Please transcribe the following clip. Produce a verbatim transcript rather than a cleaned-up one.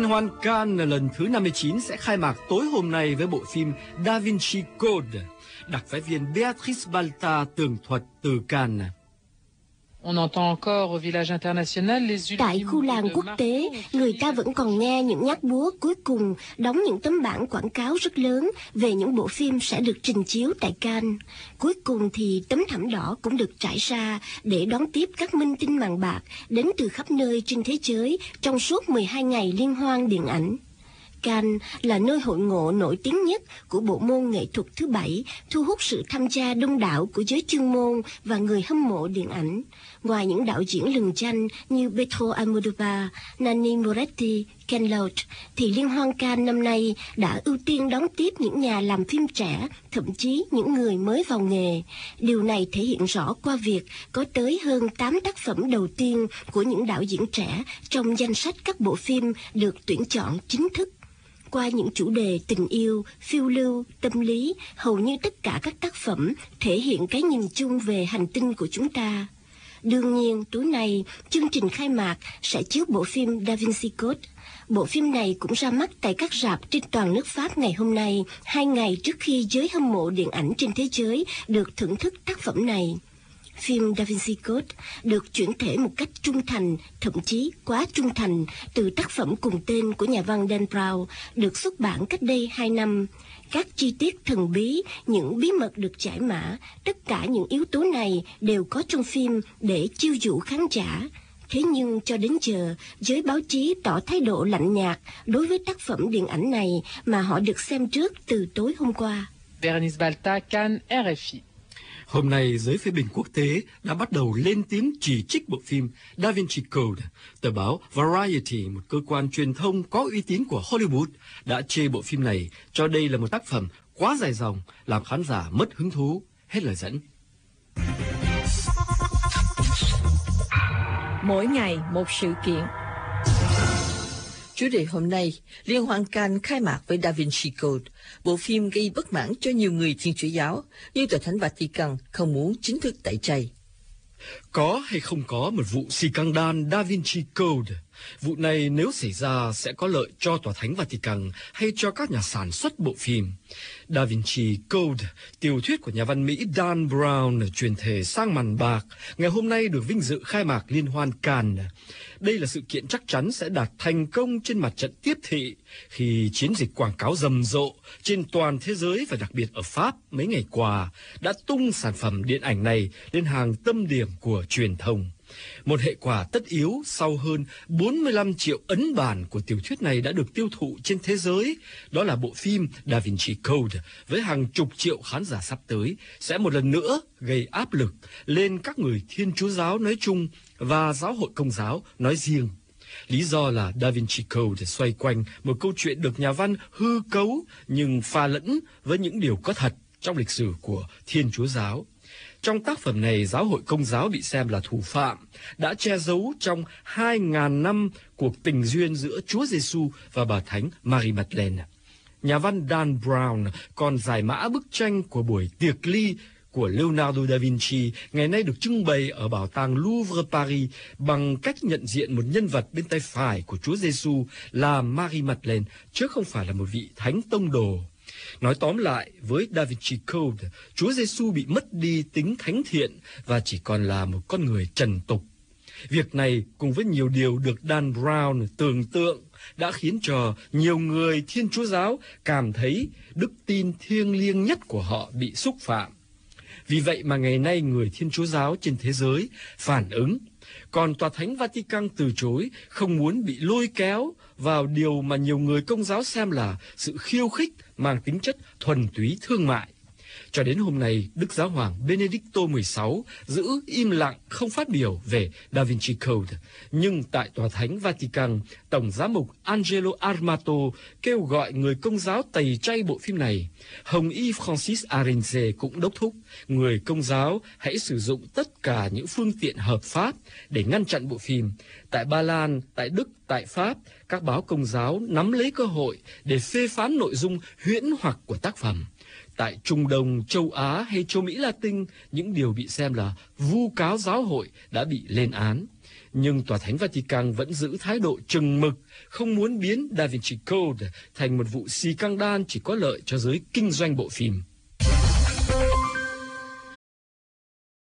hoan Cannes lần thứ năm mươi chín sẽ khai mạc tối hôm nay với bộ phim Da Vinci Code. Đặc phái viên Beatrice Balta tường thuật từ Cannes. Tại khu làng quốc tế, người ta vẫn còn nghe những nhát búa cuối cùng đóng những tấm bảng quảng cáo rất lớn về những bộ phim sẽ được trình chiếu tại Cannes. Cuối cùng thì tấm thảm đỏ cũng được trải ra để đón tiếp các minh tinh màn bạc đến từ khắp nơi trên thế giới trong suốt mười hai ngày liên hoan điện ảnh. Cannes là nơi hội ngộ nổi tiếng nhất của bộ môn nghệ thuật thứ bảy, thu hút sự tham gia đông đảo của giới chuyên môn và người hâm mộ điện ảnh. Ngoài những đạo diễn lừng danh như Pedro Almodóvar, Nanni Moretti, Ken Loach, thì Liên hoan Cannes năm nay đã ưu tiên đón tiếp những nhà làm phim trẻ, thậm chí những người mới vào nghề. Điều này thể hiện rõ qua việc có tới hơn tám tác phẩm đầu tiên của những đạo diễn trẻ trong danh sách các bộ phim được tuyển chọn chính thức. Qua những chủ đề tình yêu, phiêu lưu, tâm lý, hầu như tất cả các tác phẩm thể hiện cái nhìn chung về hành tinh của chúng ta. Đương nhiên, tối nay, chương trình khai mạc sẽ chiếu bộ phim Da Vinci Code. Bộ phim này cũng ra mắt tại các rạp trên toàn nước Pháp ngày hôm nay, hai ngày trước khi giới hâm mộ điện ảnh trên thế giới được thưởng thức tác phẩm này. Phim Da Vinci Code được chuyển thể một cách trung thành, thậm chí quá trung thành, từ tác phẩm cùng tên của nhà văn Dan Brown, được xuất bản cách đây hai năm. Các chi tiết thần bí, những bí mật được giải mã, tất cả những yếu tố này đều có trong phim để chiêu dụ khán giả. Thế nhưng cho đến giờ, giới báo chí tỏ thái độ lạnh nhạt đối với tác phẩm điện ảnh này mà họ được xem trước từ tối hôm qua. Béatrice Balta, Cannes, R F I. Hôm nay, giới phê bình quốc tế đã bắt đầu lên tiếng chỉ trích bộ phim Da Vinci Code. Tờ báo Variety, một cơ quan truyền thông có uy tín của Hollywood, đã chê bộ phim này cho đây là một tác phẩm quá dài dòng, làm khán giả mất hứng thú. Hết lời dẫn. Mỗi ngày một sự kiện. Chủ đề hôm nay, Liên hoan Cannes khai mạc với Da Vinci Code, bộ phim gây bất mãn cho nhiều người Thiên Chúa giáo, nhưng Tòa Thánh Vatican không muốn chính thức tẩy chay. Có hay không có một vụ scandal Da Vinci Code? Vụ này nếu xảy ra sẽ có lợi cho Tòa Thánh Vatican hay cho các nhà sản xuất bộ phim? Da Vinci Code, tiểu thuyết của nhà văn Mỹ Dan Brown, truyền thể sang màn bạc, ngày hôm nay được vinh dự khai mạc Liên hoan Cannes. Đây là sự kiện chắc chắn sẽ đạt thành công trên mặt trận tiếp thị khi chiến dịch quảng cáo rầm rộ trên toàn thế giới và đặc biệt ở Pháp mấy ngày qua đã tung sản phẩm điện ảnh này lên hàng tâm điểm của truyền thông. Một hệ quả tất yếu sau hơn bốn mươi lăm triệu ấn bản của tiểu thuyết này đã được tiêu thụ trên thế giới, đó là bộ phim Da Vinci Code với hàng chục triệu khán giả sắp tới sẽ một lần nữa gây áp lực lên các người Thiên Chúa giáo nói chung và giáo hội Công giáo nói riêng. Lý do là Da Vinci Code xoay quanh một câu chuyện được nhà văn hư cấu nhưng pha lẫn với những điều có thật trong lịch sử của Thiên Chúa giáo. Trong tác phẩm này, giáo hội Công giáo bị xem là thủ phạm, đã che giấu trong hai ngàn năm cuộc tình duyên giữa Chúa Giêsu và bà Thánh Marie Madeleine. Nhà văn Dan Brown còn giải mã bức tranh của buổi tiệc ly của Leonardo da Vinci ngày nay được trưng bày ở Bảo tàng Louvre Paris bằng cách nhận diện một nhân vật bên tay phải của Chúa Giêsu là Marie Madeleine, chứ không phải là một vị thánh tông đồ. Nói tóm lại, với Da Vinci Code, Chúa Giêsu bị mất đi tính thánh thiện và chỉ còn là một con người trần tục. Việc này cùng với nhiều điều được Dan Brown tưởng tượng đã khiến cho nhiều người Thiên Chúa giáo cảm thấy đức tin thiêng liêng nhất của họ bị xúc phạm. Vì vậy mà ngày nay người Thiên Chúa giáo trên thế giới phản ứng, còn Tòa Thánh Vatican từ chối, không muốn bị lôi kéo vào điều mà nhiều người Công giáo xem là sự khiêu khích mang tính chất thuần túy thương mại. Cho đến hôm nay, Đức Giáo hoàng Benedicto mười sáu giữ im lặng không phát biểu về Da Vinci Code. Nhưng tại Tòa Thánh Vatican, Tổng giám mục Angelo Armato kêu gọi người Công giáo tẩy chay bộ phim này. Hồng y Francis Arinze cũng đốc thúc người Công giáo hãy sử dụng tất cả những phương tiện hợp pháp để ngăn chặn bộ phim. Tại Ba Lan, tại Đức, tại Pháp, các báo Công giáo nắm lấy cơ hội để phê phán nội dung huyễn hoặc của tác phẩm. Tại Trung Đông, châu Á hay châu Mỹ Latin, những điều bị xem là vu cáo giáo hội đã bị lên án. Nhưng Tòa Thánh Vatican vẫn giữ thái độ chừng mực, không muốn biến Da Vinci Code thành một vụ xì căng đan chỉ có lợi cho giới kinh doanh bộ phim.